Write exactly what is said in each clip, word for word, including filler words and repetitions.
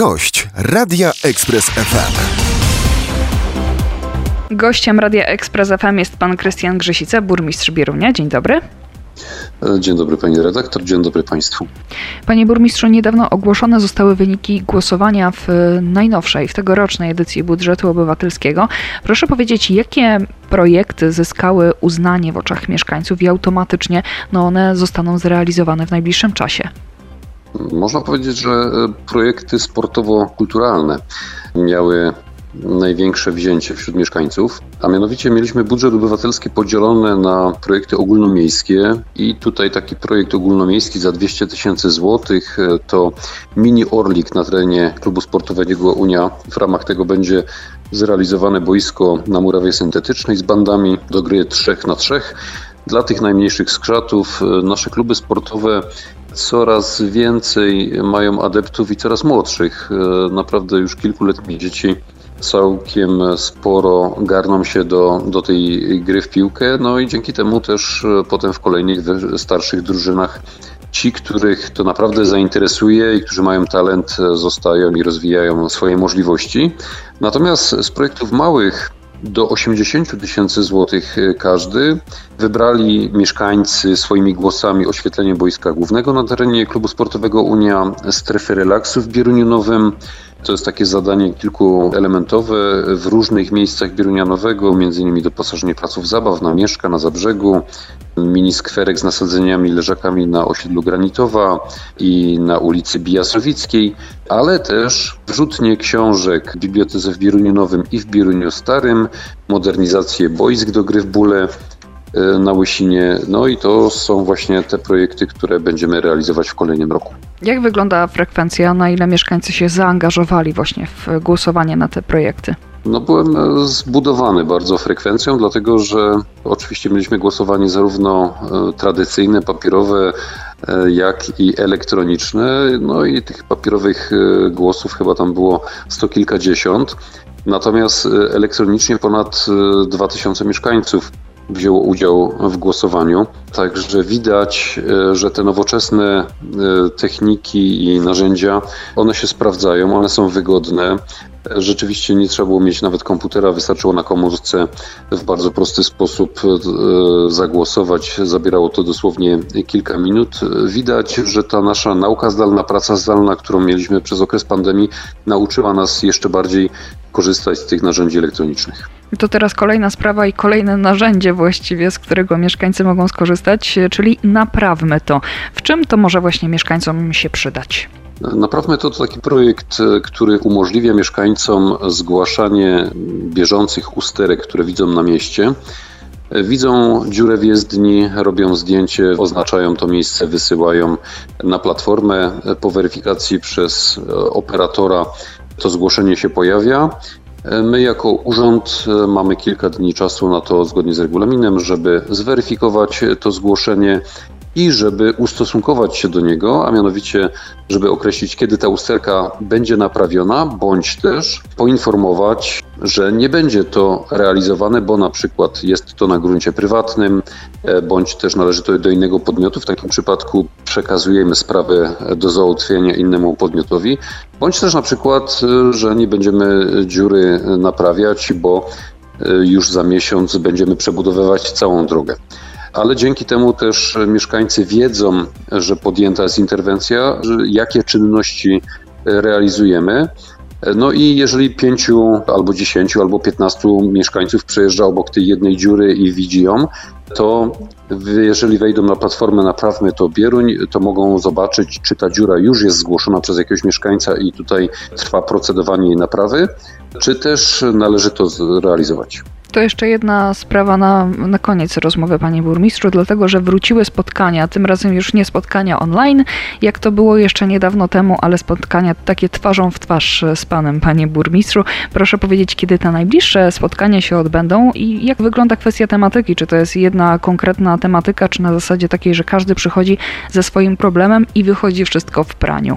Gość Radia Express F M. Gościem Radia Express F M jest pan Krystian Grzysica, burmistrz Bierunia. Dzień dobry. Dzień dobry pani redaktor, dzień dobry państwu. Panie burmistrzu, niedawno ogłoszone zostały wyniki głosowania w najnowszej, w tegorocznej edycji budżetu obywatelskiego. Proszę powiedzieć, jakie projekty zyskały uznanie w oczach mieszkańców i automatycznie no one zostaną zrealizowane w najbliższym czasie? Można powiedzieć, że projekty sportowo-kulturalne miały największe wzięcie wśród mieszkańców, a mianowicie mieliśmy budżet obywatelski podzielony na projekty ogólnomiejskie i tutaj taki projekt ogólnomiejski za dwieście tysięcy złotych to mini Orlik na terenie klubu sportowego Unia. W ramach tego będzie zrealizowane boisko na murawie syntetycznej z bandami do gry trzy na trzy. Dla tych najmniejszych skrzatów nasze kluby sportowe coraz więcej mają adeptów i coraz młodszych, naprawdę już kilkuletnich dzieci. Całkiem sporo garną się do, do tej gry w piłkę, no i dzięki temu też potem w kolejnych starszych drużynach ci, których to naprawdę zainteresuje i którzy mają talent, zostają i rozwijają swoje możliwości. Natomiast z projektów małych do osiemdziesiąt tysięcy złotych każdy wybrali mieszkańcy swoimi głosami oświetlenie boiska głównego na terenie klubu sportowego Unia, strefy relaksu w Bieruniu Nowym. To jest takie zadanie kilkuelementowe w różnych miejscach Bierunia Nowego, między innymi doposażenie placów zabaw na Mieszka, na Zabrzegu, mini skwerek z nasadzeniami, leżakami na osiedlu Granitowa i na ulicy Bijasowickiej, ale też wrzutnie książek w bibliotece w Bieruniu Nowym i w Bieruniu Starym, modernizację boisk do gry w bóle na Łysinie. No i to są właśnie te projekty, które będziemy realizować w kolejnym roku. Jak wygląda frekwencja, na ile mieszkańcy się zaangażowali właśnie w głosowanie na te projekty? No byłem zbudowany bardzo frekwencją, dlatego że oczywiście mieliśmy głosowanie zarówno tradycyjne, papierowe, jak i elektroniczne. No i tych papierowych głosów chyba tam było sto kilkadziesiąt. Natomiast elektronicznie ponad dwa tysiące mieszkańców wzięło udział w głosowaniu. Także widać, że te nowoczesne techniki i narzędzia, one się sprawdzają, one są wygodne. Rzeczywiście nie trzeba było mieć nawet komputera, wystarczyło na komórce w bardzo prosty sposób zagłosować. Zabierało to dosłownie kilka minut. Widać, że ta nasza nauka zdalna, praca zdalna, którą mieliśmy przez okres pandemii, nauczyła nas jeszcze bardziej korzystać z tych narzędzi elektronicznych. To teraz kolejna sprawa i kolejne narzędzie właściwie, z którego mieszkańcy mogą skorzystać, czyli Naprawmy to. W czym to może właśnie mieszkańcom się przydać? Naprawmy to, to taki projekt, który umożliwia mieszkańcom zgłaszanie bieżących usterek, które widzą na mieście. Widzą dziurę w jezdni, robią zdjęcie, oznaczają to miejsce, wysyłają na platformę. Po weryfikacji przez operatora to zgłoszenie się pojawia. My jako urząd mamy kilka dni czasu na to, zgodnie z regulaminem, żeby zweryfikować to zgłoszenie i żeby ustosunkować się do niego, a mianowicie, żeby określić, kiedy ta usterka będzie naprawiona, bądź też poinformować, że nie będzie to realizowane, bo na przykład jest to na gruncie prywatnym, bądź też należy to do innego podmiotu. W takim przypadku przekazujemy sprawę do załatwienia innemu podmiotowi, bądź też na przykład, że nie będziemy dziury naprawiać, bo już za miesiąc będziemy przebudowywać całą drogę. Ale dzięki temu też mieszkańcy wiedzą, że podjęta jest interwencja, że jakie czynności realizujemy. No i jeżeli pięciu, albo dziesięciu, albo piętnastu mieszkańców przejeżdża obok tej jednej dziury i widzi ją, to jeżeli wejdą na platformę Naprawmy to Bieruń, to mogą zobaczyć, czy ta dziura już jest zgłoszona przez jakiegoś mieszkańca i tutaj trwa procedowanie jej naprawy, czy też należy to zrealizować. To jeszcze jedna sprawa na, na koniec rozmowy, panie burmistrzu, dlatego że wróciły spotkania, tym razem już nie spotkania online, jak to było jeszcze niedawno temu, ale spotkania takie twarzą w twarz z panem, panie burmistrzu. Proszę powiedzieć, kiedy te najbliższe spotkania się odbędą i jak wygląda kwestia tematyki? Czy to jest jedna konkretna tematyka, czy na zasadzie takiej, że każdy przychodzi ze swoim problemem i wychodzi wszystko w praniu?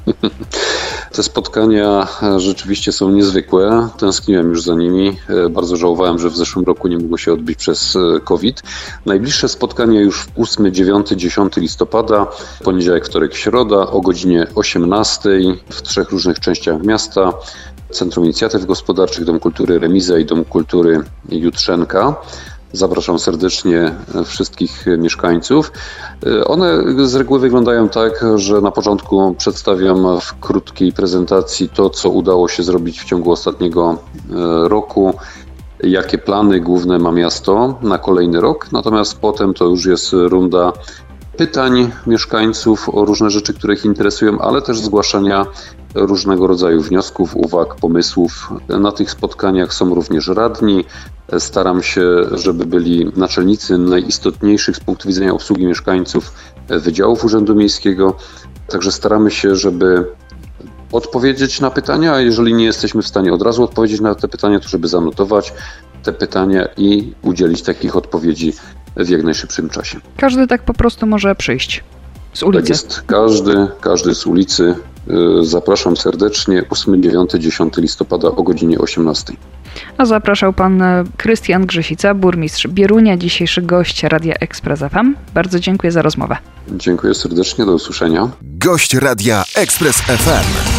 Te spotkania rzeczywiście są niezwykłe. Tęskniłem już za nimi. Bardzo żałowałem, że w zeszłym roku nie mogło się odbyć przez kowid. Najbliższe spotkania już w ósmego, dziewiątego, dziesiątego listopada, poniedziałek, wtorek, środa o godzinie osiemnastej w trzech różnych częściach miasta. Centrum Inicjatyw Gospodarczych, Dom Kultury Remiza i Dom Kultury Jutrzenka. Zapraszam serdecznie wszystkich mieszkańców. One z reguły wyglądają tak, że na początku przedstawiam w krótkiej prezentacji to, co udało się zrobić w ciągu ostatniego roku, jakie plany główne ma miasto na kolejny rok. Natomiast potem to już jest runda pytań mieszkańców o różne rzeczy, które ich interesują, ale też zgłaszania różnego rodzaju wniosków, uwag, pomysłów. Na tych spotkaniach są również radni. Staram się, żeby byli naczelnicy najistotniejszych z punktu widzenia obsługi mieszkańców wydziałów Urzędu Miejskiego. Także staramy się, żeby odpowiedzieć na pytania, a jeżeli nie jesteśmy w stanie od razu odpowiedzieć na te pytania, to żeby zanotować te pytania i udzielić takich odpowiedzi w jak najszybszym czasie. Każdy tak po prostu może przyjść z ulicy. Tak jest, każdy, każdy z ulicy. Zapraszam serdecznie ósmego, dziewiątego, dziesiątego listopada o godzinie osiemnastej. A zapraszał pan Krystian Grzysica, burmistrz Bierunia, dzisiejszy gość Radia Ekspres F M. Bardzo dziękuję za rozmowę. Dziękuję serdecznie, do usłyszenia. Gość Radia Ekspres F M.